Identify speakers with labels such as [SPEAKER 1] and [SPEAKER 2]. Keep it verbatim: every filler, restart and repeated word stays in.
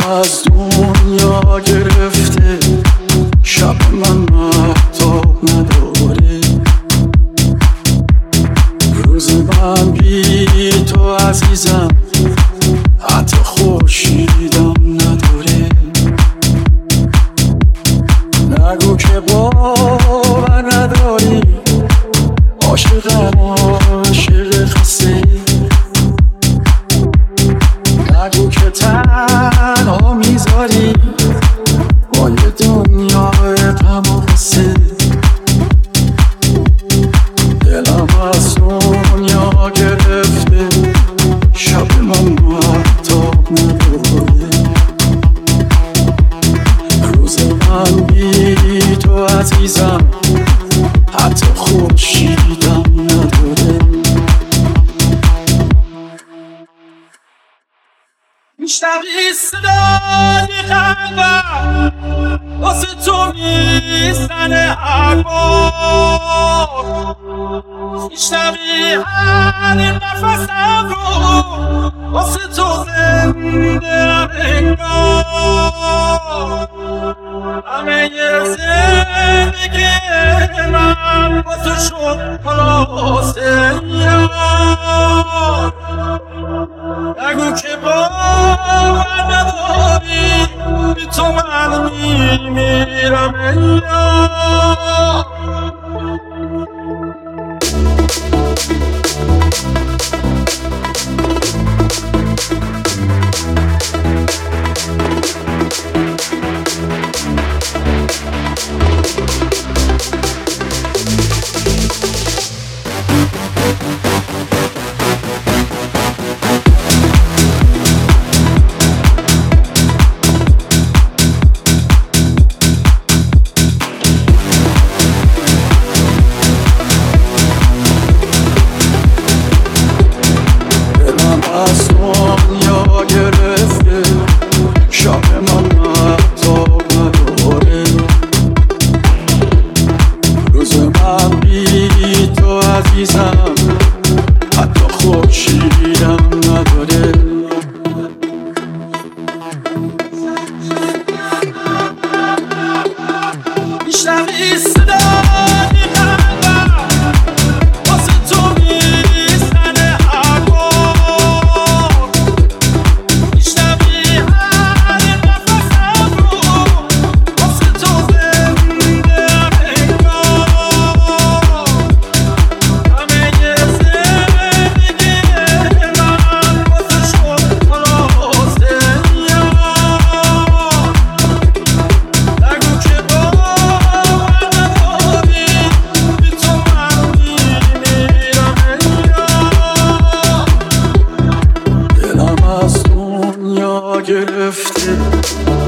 [SPEAKER 1] از دنیا گرفته، شب من مهتاب نداره، روز من بی تو عزیزم حتی خورشیدم نداره. نگو که باور نداری، عاشقم عاشق خسته. نگو که تنها میذاری با یه دنیای غم و غصه. دلم از دنیا گرفته، شب من مهتاب نداره، روز من بی تو عزیزم حتی خورشیدم نداره.
[SPEAKER 2] میشنوی صدای قلبم واسه تو میزنه هر بار، میشنوی هر نفسم رو واسه تو زنده انگار. همه زندگی من واسه شد خلاصه یار. نگو که باور نداری، بی تو من میمیرم ای یار.
[SPEAKER 1] از دنیا گرفته، شب من مهتاب نداره، روز من بی تو عزیزم حتی خورشیدم نداره.
[SPEAKER 2] میشنوی صدای قلبم واسه تو میزنه هر بار، میشنوی هر نفسم رو واسه تو زنده انگار. همه زندگی من واسه شد خلاصه یار. نگو که باور نداری، بی تو من میمیرم ای یار.
[SPEAKER 1] دلم از دنیا گرفته،